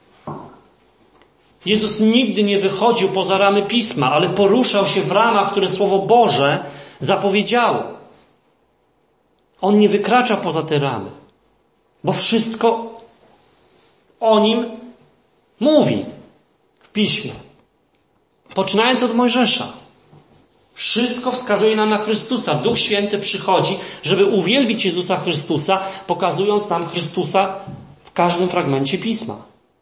Jezus nigdy nie wychodził poza ramy Pisma, ale poruszał się w ramach, które Słowo Boże zapowiedziało. On nie wykracza poza te ramy, bo wszystko o Nim mówi w Piśmie. Poczynając od Mojżesza. Wszystko wskazuje nam na Chrystusa. Duch Święty przychodzi, żeby uwielbić Jezusa Chrystusa, pokazując nam Chrystusa w każdym fragmencie Pisma.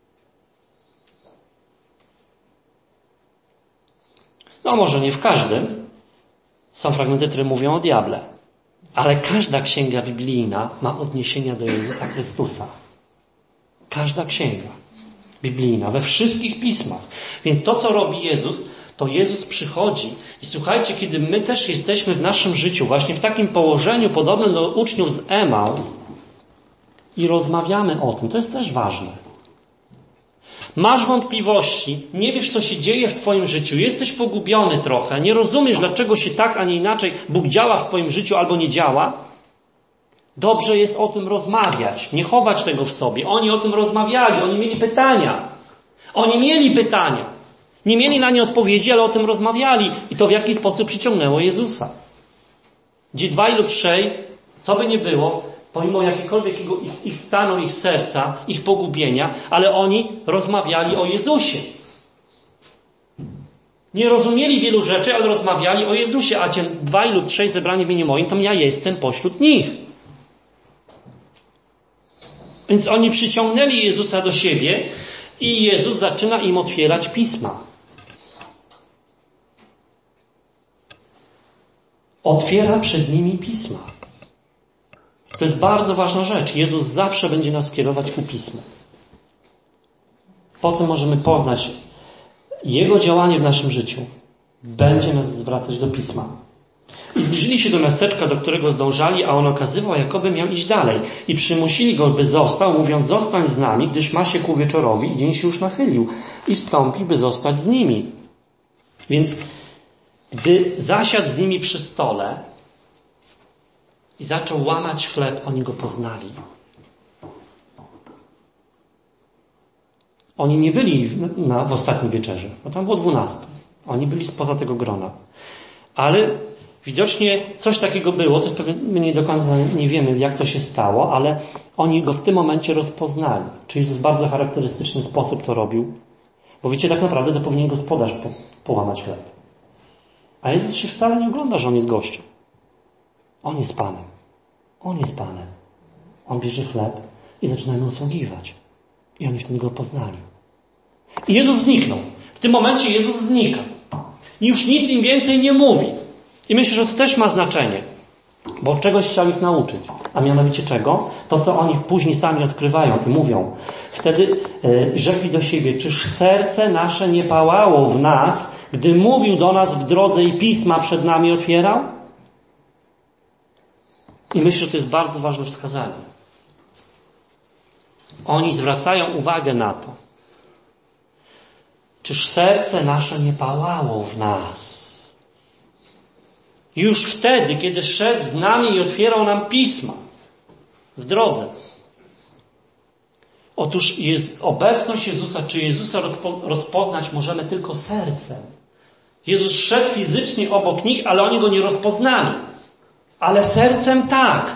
No może nie w każdym. Są fragmenty, które mówią o diable. Ale każda księga biblijna ma odniesienia do Jezusa Chrystusa. Każda księga biblijna, we wszystkich pismach. Więc to, co robi Jezus, to Jezus przychodzi i słuchajcie, kiedy my też jesteśmy w naszym życiu właśnie w takim położeniu podobnym do uczniów z Emaus i rozmawiamy o tym, to jest też ważne. Masz wątpliwości, nie wiesz, co się dzieje w twoim życiu, jesteś pogubiony trochę, nie rozumiesz, dlaczego się tak, a nie inaczej Bóg działa w twoim życiu albo nie działa. Dobrze jest o tym rozmawiać, nie chować tego w sobie. Oni o tym rozmawiali, oni mieli pytania. Nie mieli na nie odpowiedzi, ale o tym rozmawiali. I to w jaki sposób przyciągnęło Jezusa. Gdzie 2 lub 3, co by nie było, pomimo jakiegokolwiek ich stanu, ich serca, ich pogubienia, ale oni rozmawiali o Jezusie. Nie rozumieli wielu rzeczy, ale rozmawiali o Jezusie. A cię 2 lub 3 zebrani w imieniu moim, to ja jestem pośród nich. Więc oni przyciągnęli Jezusa do siebie i Jezus zaczyna im otwierać Pisma. Otwiera przed nimi Pisma. To jest bardzo ważna rzecz. Jezus zawsze będzie nas kierować ku Pismu. Potem możemy poznać Jego działanie w naszym życiu. Będzie nas zwracać do Pisma. I zbliżyli się do miasteczka, do którego zdążali, a on okazywał, jakoby miał iść dalej. I przymusili go, by został, mówiąc, zostań z nami, gdyż ma się ku wieczorowi i dzień się już nachylił. I wstąpi, by zostać z nimi. Więc gdy zasiadł z nimi przy stole i zaczął łamać chleb, oni go poznali. Oni nie byli w ostatniej wieczerzy, bo tam było 12. Oni byli spoza tego grona. Ale widocznie coś takiego było, my nie do końca nie wiemy, jak to się stało, ale oni go w tym momencie rozpoznali. Czyli w bardzo charakterystyczny sposób to robił. Bo wiecie, tak naprawdę to powinien gospodarz połamać chleb. A Jezus się wcale nie ogląda, że on jest gościem. On jest Panem. On jest Panem. On bierze chleb i zaczyna mu usługiwać. I oni wtedy go poznali. I Jezus zniknął. W tym momencie Jezus znika. Już nic im więcej nie mówi. I myślę, że to też ma znaczenie. Bo czegoś chciał ich nauczyć. A mianowicie czego? To, co oni później sami odkrywają i mówią. Wtedy rzekli do siebie, czyż serce nasze nie pałało w nas, gdy mówił do nas w drodze i Pisma przed nami otwierał? I myślę, że to jest bardzo ważne wskazanie. Oni zwracają uwagę na to. Czyż serce nasze nie pałało w nas? Już wtedy, kiedy szedł z nami i otwierał nam Pisma w drodze. Otóż obecność Jezusa, czy Jezusa rozpoznać możemy tylko sercem. Jezus szedł fizycznie obok nich, ale oni go nie rozpoznali. Ale sercem tak.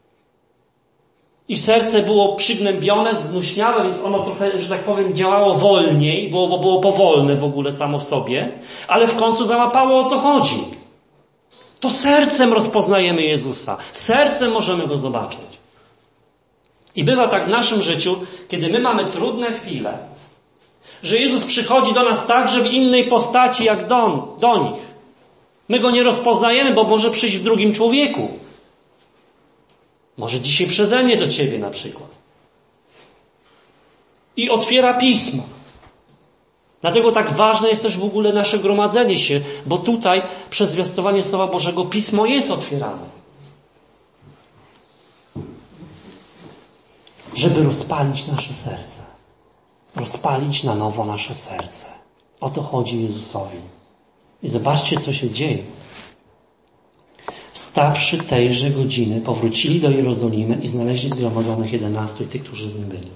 Ich serce było przygnębione, zgnuśniałe, więc ono trochę, że tak powiem, działało wolniej, bo było powolne w ogóle samo w sobie, ale w końcu załapało, o co chodzi. To sercem rozpoznajemy Jezusa. Sercem możemy Go zobaczyć. I bywa tak w naszym życiu, kiedy my mamy trudne chwile, że Jezus przychodzi do nas także w innej postaci jak do nich. My Go nie rozpoznajemy, bo może przyjść w drugim człowieku. Może dzisiaj przeze mnie do Ciebie na przykład. I otwiera Pismo. Dlatego tak ważne jest też w ogóle nasze gromadzenie się, bo tutaj przez zwiastowanie Słowa Bożego Pismo jest otwierane. Żeby rozpalić nasze serce. Rozpalić na nowo nasze serce. O to chodzi Jezusowi. I zobaczcie, co się dzieje. Wstawszy tejże godziny, powrócili do Jerozolimy i znaleźli zgromadzonych 11 tych, którzy z nim byli.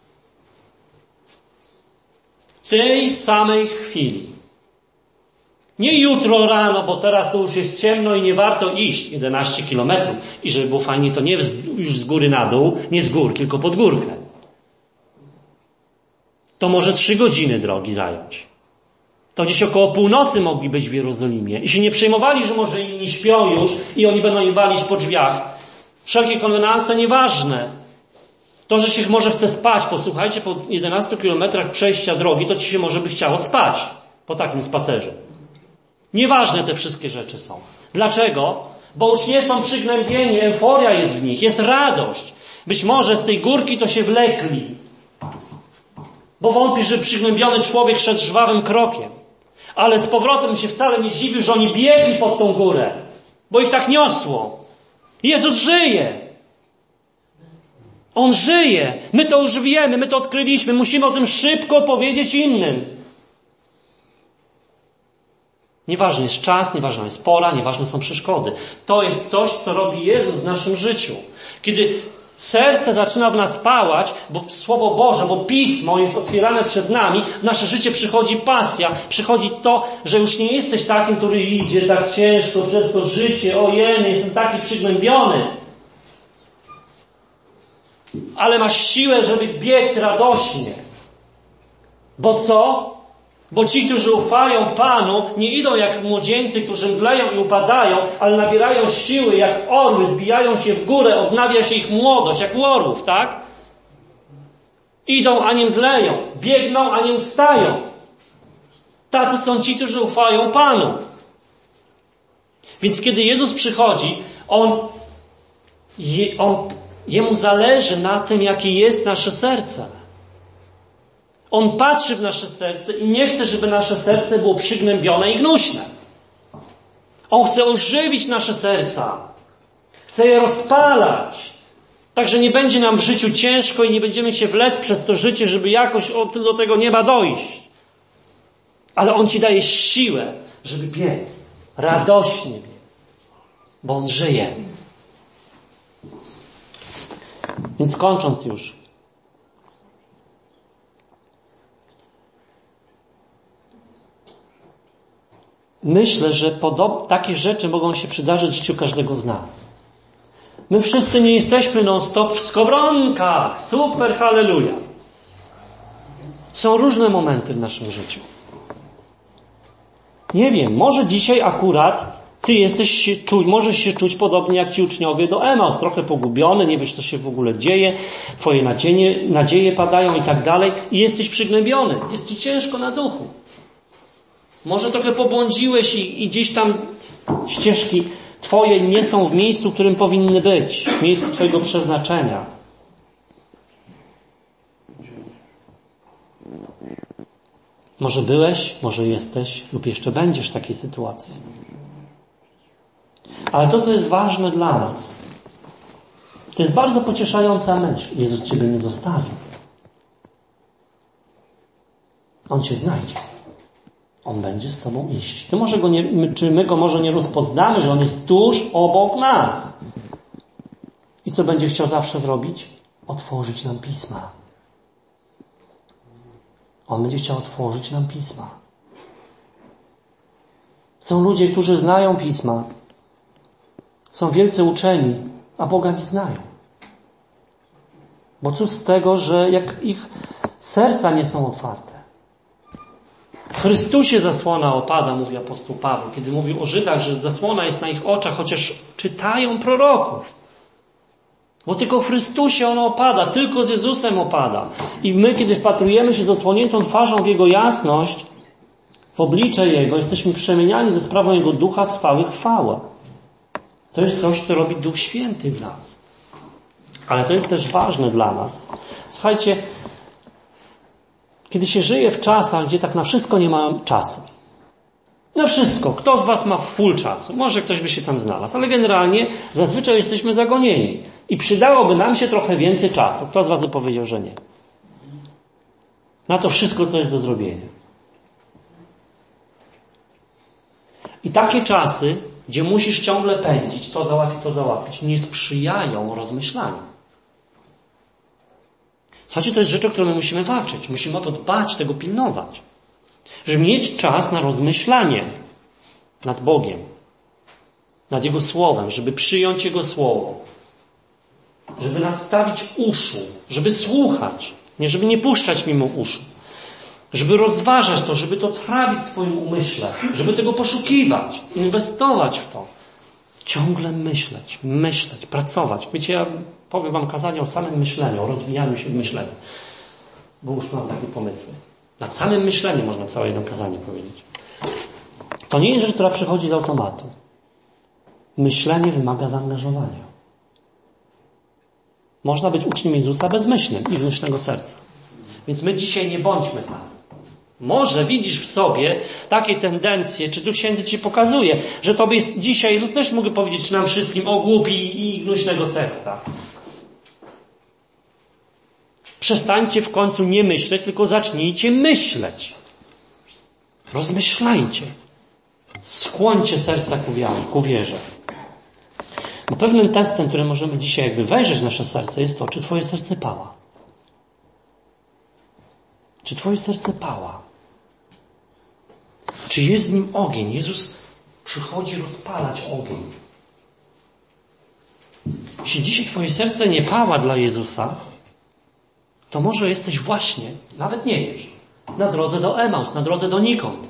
W tej samej chwili. Nie jutro rano, bo teraz to już jest ciemno i nie warto iść 11 kilometrów. I żeby było fajnie, to nie już z góry na dół, nie z gór, tylko pod górkę. To może 3 godziny drogi zająć. To gdzieś około północy mogli być w Jerozolimie. I się nie przejmowali, że może inni śpią już i oni będą im walić po drzwiach. Wszelkie konwenanse nieważne. To, że się może chce spać, posłuchajcie, po 11 kilometrach przejścia drogi, to ci się może by chciało spać po takim spacerze. Nieważne te wszystkie rzeczy są. Dlaczego? Bo już nie są przygnębieni, euforia jest w nich, jest radość. Być może z tej górki to się wlekli. Bo wątpi, że przygnębiony człowiek szedł żwawym krokiem. Ale z powrotem się wcale nie zdziwił, że oni biegli pod tą górę. Bo ich tak niosło. Jezus żyje. On żyje. My to już wiemy, my to odkryliśmy. Musimy o tym szybko powiedzieć innym. Nieważny jest czas, nieważna jest pora, nieważne są przeszkody. To jest coś, co robi Jezus w naszym życiu. Kiedy serce zaczyna w nas pałać, bo Słowo Boże, bo Pismo jest otwierane przed nami, w nasze życie przychodzi pasja, przychodzi to, że już nie jesteś takim, który idzie tak ciężko przez to życie, ojej, jestem taki przygnębiony. Ale masz siłę, żeby biec radośnie. Bo co? Bo ci, którzy ufają Panu, nie idą jak młodzieńcy, którzy mdleją i upadają, ale nabierają siły jak orły, zbijają się w górę, odnawia się ich młodość, jak u orłów, tak? Idą, a nie mdleją. Biegną, a nie ustają. Tacy są ci, którzy ufają Panu. Więc kiedy Jezus przychodzi, Jemu zależy na tym, jakie jest nasze serce. On patrzy w nasze serce i nie chce, żeby nasze serce było przygnębione i gnuśne. On chce ożywić nasze serca. Chce je rozpalać. Tak, że nie będzie nam w życiu ciężko i nie będziemy się wlec przez to życie, żeby jakoś do tego nieba dojść. Ale On ci daje siłę, żeby biec. Radośnie biec. Bo On żyje. Więc kończąc już. Myślę, że takie rzeczy mogą się przydarzyć w życiu każdego z nas. My wszyscy nie jesteśmy non-stop w skowronkach. Super, halleluja. Są różne momenty w naszym życiu. Nie wiem, może dzisiaj akurat ty możesz się czuć podobnie jak ci uczniowie do Emaus. Trochę pogubiony, nie wiesz co się w ogóle dzieje. Twoje nadzieje padają i tak dalej. I jesteś przygnębiony. Jest ci ciężko na duchu. Może trochę pobłądziłeś i gdzieś tam ścieżki Twoje nie są w miejscu, w którym powinny być. W miejscu Twojego przeznaczenia. Może byłeś, może jesteś lub jeszcze będziesz w takiej sytuacji. Ale to, co jest ważne dla nas, to jest bardzo pocieszająca myśl. Jezus Ciebie nie zostawił. On Cię znajdzie. On będzie z Tobą iść. Czy my Go może nie rozpoznamy, że On jest tuż obok nas. I co będzie chciał zawsze zrobić? Otworzyć nam Pisma. On będzie chciał otworzyć nam Pisma. Są ludzie, którzy znają Pisma. Są wielcy uczeni, a Boga nie znają. Bo cóż z tego, że jak ich serca nie są otwarte. W Chrystusie zasłona opada, mówi apostoł Paweł, kiedy mówił o Żydach, że zasłona jest na ich oczach, chociaż czytają proroków. Bo tylko w Chrystusie ono opada, tylko z Jezusem opada. I my, kiedy wpatrujemy się z odsłoniętą twarzą w Jego jasność, w oblicze Jego, jesteśmy przemieniani ze sprawą Jego Ducha z chwały w chwałę. To jest coś, co robi Duch Święty w nas. Ale to jest też ważne dla nas. Słuchajcie, kiedy się żyje w czasach, gdzie tak na wszystko nie ma czasu. Na wszystko. Kto z was ma full czasu? Może ktoś by się tam znalazł. Ale generalnie zazwyczaj jesteśmy zagonieni. I przydałoby nam się trochę więcej czasu. Kto z was by powiedział, że nie? Na to wszystko, co jest do zrobienia. I takie czasy, gdzie musisz ciągle pędzić, to załatwić, nie sprzyjają rozmyślaniu. Słuchajcie, to jest rzecz, o którą my musimy walczyć. Musimy o to dbać, tego pilnować. Żeby mieć czas na rozmyślanie nad Bogiem, nad Jego Słowem, żeby przyjąć Jego Słowo, żeby nadstawić uszu, żeby słuchać, nie żeby nie puszczać mimo uszu, żeby rozważać to, żeby to trawić w swoim umyśle, żeby tego poszukiwać, inwestować w to. Ciągle myśleć, pracować. Wiecie, ja powiem wam kazanie o samym myśleniu, o rozwijaniu się w myśleniu. Bo już mam takie pomysły. Nad samym myśleniem można całe jedno kazanie powiedzieć. To nie jest rzecz, która przychodzi z automatu. Myślenie wymaga zaangażowania. Można być uczniem Jezusa bezmyślnym i gnuśnego serca. Więc my dzisiaj nie bądźmy tacy. Może widzisz w sobie takie tendencje, czy Duch Święty Ci pokazuje, że Tobie jest dzisiaj, Jezus też mógł powiedzieć nam wszystkim o głupi i gnuśnego serca. Przestańcie w końcu nie myśleć, tylko zacznijcie myśleć. Rozmyślajcie. Skłońcie serca ku wierze. Bo pewnym testem, który możemy dzisiaj jakby wejrzeć w nasze serce, jest to, czy twoje serce pała. Czy twoje serce pała? Czy jest w nim ogień? Jezus przychodzi rozpalać ogień. Jeśli dzisiaj twoje serce nie pała dla Jezusa, to może jesteś właśnie, nawet nie wiesz, na drodze do Emaus, na drodze donikąd.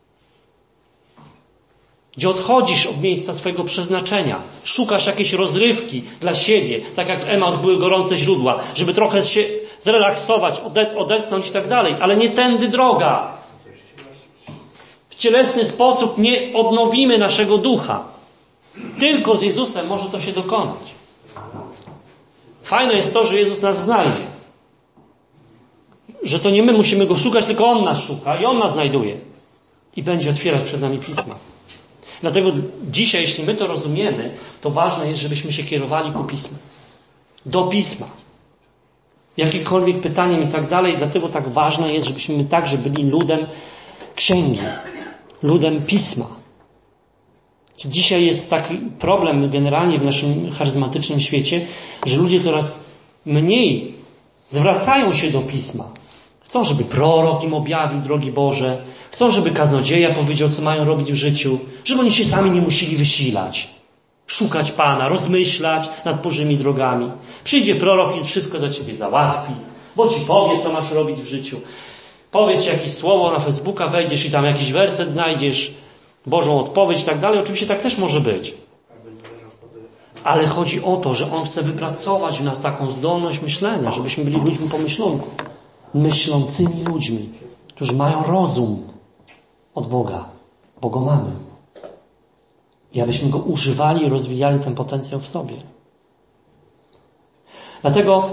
Gdzie odchodzisz od miejsca swojego przeznaczenia. Szukasz jakiejś rozrywki dla siebie, tak jak w Emaus były gorące źródła, żeby trochę się zrelaksować, odetchnąć i tak dalej. Ale nie tędy droga. W cielesny sposób nie odnowimy naszego ducha. Tylko z Jezusem może to się dokonać. Fajne jest to, że Jezus nas znajdzie. Że to nie my musimy Go szukać, tylko On nas szuka i On nas znajduje. I będzie otwierać przed nami Pisma. Dlatego dzisiaj, jeśli my to rozumiemy, to ważne jest, żebyśmy się kierowali ku Pismu. Do Pisma. Jakiekolwiek pytaniem i tak dalej. Dlatego tak ważne jest, żebyśmy także byli ludem Księgi. Ludem Pisma. Dzisiaj jest taki problem generalnie w naszym charyzmatycznym świecie, że ludzie coraz mniej zwracają się do Pisma. Chcą, żeby prorok im objawił drogi Boże. Chcą, żeby kaznodzieja powiedział, co mają robić w życiu. Żeby oni się sami nie musieli wysilać. Szukać Pana, rozmyślać nad Bożymi drogami. Przyjdzie prorok i wszystko do ciebie załatwi. Bo ci powie, co masz robić w życiu. Powie ci jakieś słowo na Facebooka, wejdziesz i tam jakiś werset znajdziesz. Bożą odpowiedź i tak dalej. Oczywiście tak też może być. Ale chodzi o to, że On chce wypracować w nas taką zdolność myślenia, żebyśmy byli ludźmi pomyślunku. Myślącymi ludźmi, którzy mają rozum od Boga, bo go mamy. I abyśmy go używali i rozwijali ten potencjał w sobie. Dlatego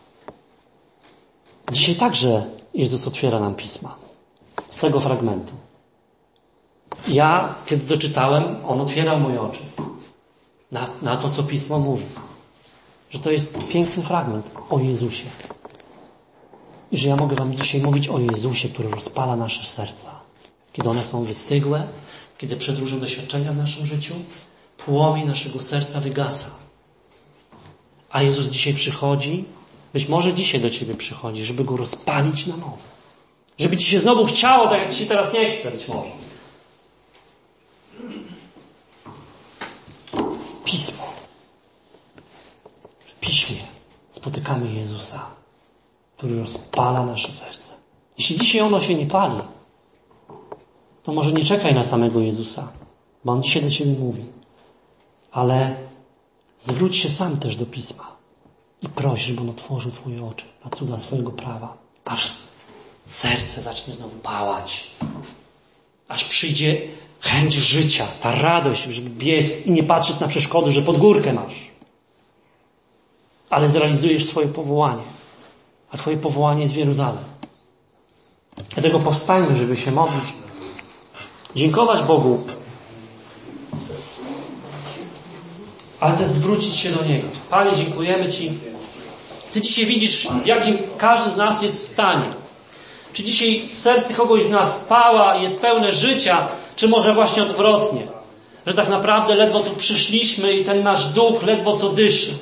dzisiaj także Jezus otwiera nam Pisma. Z tego fragmentu. Ja, kiedy to czytałem, On otwierał moje oczy. Na to, co Pismo mówi. Że to jest piękny fragment o Jezusie. I że ja mogę wam dzisiaj mówić o Jezusie, który rozpala nasze serca. Kiedy one są wystygłe, kiedy przez różne doświadczenia w naszym życiu, płomień naszego serca wygasa. A Jezus dzisiaj przychodzi, być może dzisiaj do ciebie przychodzi, żeby go rozpalić na nowo. Żeby ci się znowu chciało, tak jak ci się teraz nie chce, być może. Pismo. W Piśmie spotykamy Jezusa, który rozpala nasze serce. Jeśli dzisiaj ono się nie pali, to może nie czekaj na samego Jezusa, bo On dzisiaj do ciebie mówi. Ale zwróć się sam też do Pisma i proś, żeby On otworzył twoje oczy na cuda swojego prawa. Aż serce zacznie znowu pałać. Aż przyjdzie chęć życia, ta radość, żeby biec i nie patrzeć na przeszkody, że pod górkę masz. Ale zrealizujesz swoje powołanie. A twoje powołanie jest w Jeruzalem. Dlatego powstańmy, żeby się modlić. Dziękować Bogu. Ale też zwrócić się do Niego. Panie, dziękujemy Ci. Ty dzisiaj widzisz, w jakim każdy z nas jest w stanie. Czy dzisiaj serce kogoś z nas pała i jest pełne życia, czy może właśnie odwrotnie. Że tak naprawdę ledwo tu przyszliśmy i ten nasz duch ledwo co dyszy.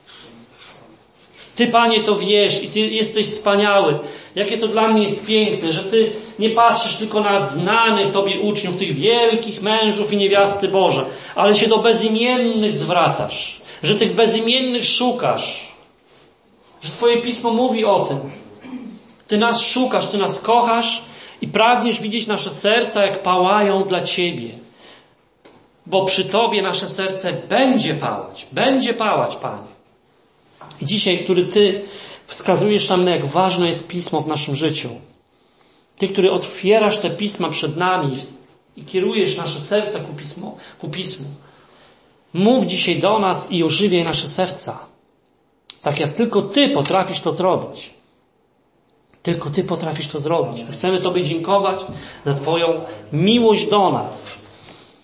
Ty, Panie, to wiesz i Ty jesteś wspaniały. Jakie to dla mnie jest piękne, że Ty nie patrzysz tylko na znanych Tobie uczniów, tych wielkich mężów i niewiasty Boże, ale się do bezimiennych zwracasz, że tych bezimiennych szukasz, że Twoje Pismo mówi o tym. Ty nas szukasz, Ty nas kochasz i pragniesz widzieć nasze serca, jak pałają dla Ciebie. Bo przy Tobie nasze serce będzie pałać, Panie. I dzisiaj, który Ty wskazujesz nam, jak ważne jest Pismo w naszym życiu. Ty, który otwierasz te Pisma przed nami i kierujesz nasze serca ku Pismu. Mów dzisiaj do nas i ożywiaj nasze serca. Tak jak tylko Ty potrafisz to zrobić. Tylko Ty potrafisz to zrobić. Chcemy Tobie dziękować za Twoją miłość do nas.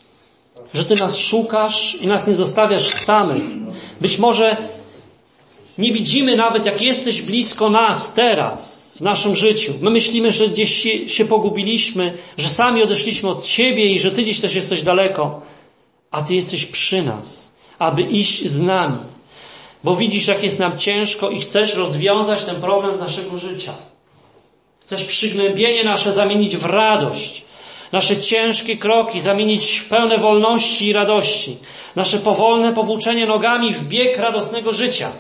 Że Ty nas szukasz i nas nie zostawiasz samych. Być może Nie widzimy nawet, jak jesteś blisko nas teraz, w naszym życiu. My myślimy, że gdzieś się pogubiliśmy, że sami odeszliśmy od Ciebie i że Ty gdzieś też jesteś daleko. A Ty jesteś przy nas, aby iść z nami. Bo widzisz, jak jest nam ciężko i chcesz rozwiązać ten problem z naszego życia. Chcesz przygnębienie nasze zamienić w radość. Nasze ciężkie kroki zamienić w pełne wolności i radości. Nasze powolne powłóczenie nogami w bieg radosnego życia.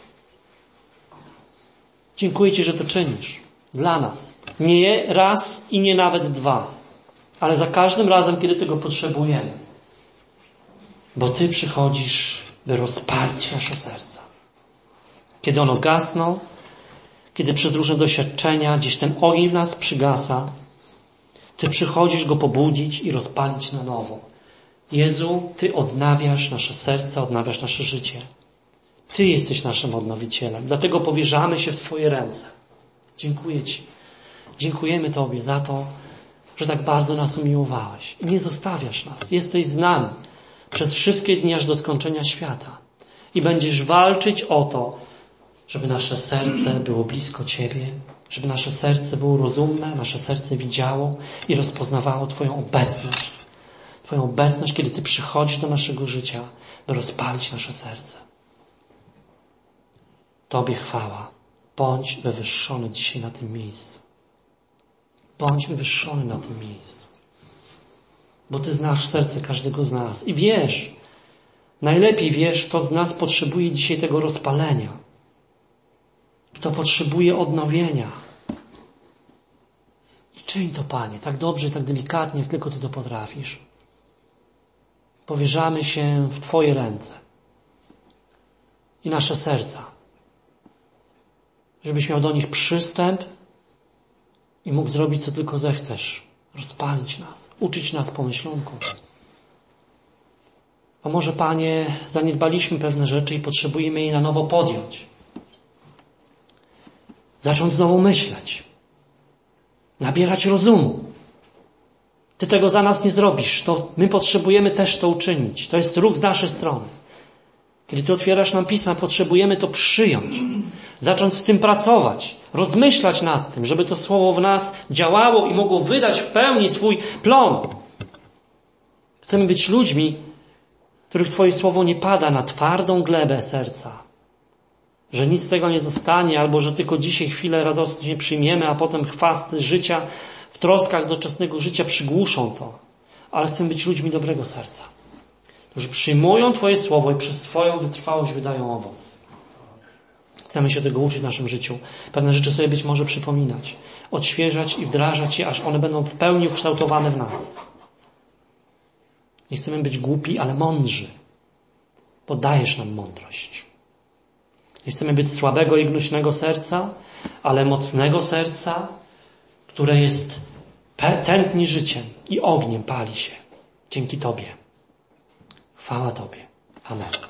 Dziękuję Ci, że to czynisz. Dla nas. Nie raz i nie nawet dwa. Ale za każdym razem, kiedy tego potrzebujemy. Bo Ty przychodzisz, by rozpalić nasze serca. Kiedy ono gasną, kiedy przez różne doświadczenia gdzieś ten ogień w nas przygasa, Ty przychodzisz go pobudzić i rozpalić na nowo. Jezu, Ty odnawiasz nasze serca, odnawiasz nasze życie. Ty jesteś naszym odnowicielem. Dlatego powierzamy się w Twoje ręce. Dziękuję Ci. Dziękujemy Tobie za to, że tak bardzo nas umiłowałeś. I nie zostawiasz nas. Jesteś z nami przez wszystkie dni aż do skończenia świata. I będziesz walczyć o to, żeby nasze serce było blisko Ciebie, żeby nasze serce było rozumne, nasze serce widziało i rozpoznawało Twoją obecność. Twoją obecność, kiedy Ty przychodzisz do naszego życia, by rozpalić nasze serce. Tobie chwała. Bądź wywyższony dzisiaj na tym miejscu. Bądź wywyższony na tym miejscu. Bo Ty znasz serce każdego z nas. I wiesz, najlepiej wiesz, kto z nas potrzebuje dzisiaj tego rozpalenia. Kto potrzebuje odnowienia. I czyń to, Panie, tak dobrze, tak delikatnie, jak tylko Ty to potrafisz. Powierzamy się w Twoje ręce. I nasze serca. Żebyś miał do nich przystęp i mógł zrobić, co tylko zechcesz. Rozpalić nas. Uczyć nas pomyślunku. A może, Panie, zaniedbaliśmy pewne rzeczy i potrzebujemy je na nowo podjąć. Zacząć znowu myśleć. Nabierać rozumu. Ty tego za nas nie zrobisz. To my potrzebujemy też to uczynić. To jest ruch z naszej strony. Kiedy Ty otwierasz nam Pisma, potrzebujemy to przyjąć. Zacząć z tym pracować. Rozmyślać nad tym, żeby to Słowo w nas działało i mogło wydać w pełni swój plon. Chcemy być ludźmi, których Twoje Słowo nie pada na twardą glebę serca. Że nic z tego nie zostanie, albo że tylko dzisiaj chwilę radosnie przyjmiemy, a potem chwasty życia w troskach doczesnego życia przygłuszą to. Ale chcemy być ludźmi dobrego serca, którzy przyjmują Twoje Słowo i przez swoją wytrwałość wydają owoc. Chcemy się tego uczyć w naszym życiu. Pewne rzeczy sobie być może przypominać, odświeżać i wdrażać je, aż one będą w pełni ukształtowane w nas. Nie chcemy być głupi, ale mądrzy, bo dajesz nam mądrość. Nie chcemy być słabego i gnuśnego serca, ale mocnego serca, które jest tętni życiem i ogniem pali się. Dzięki Tobie. Chwała Tobie. Amen.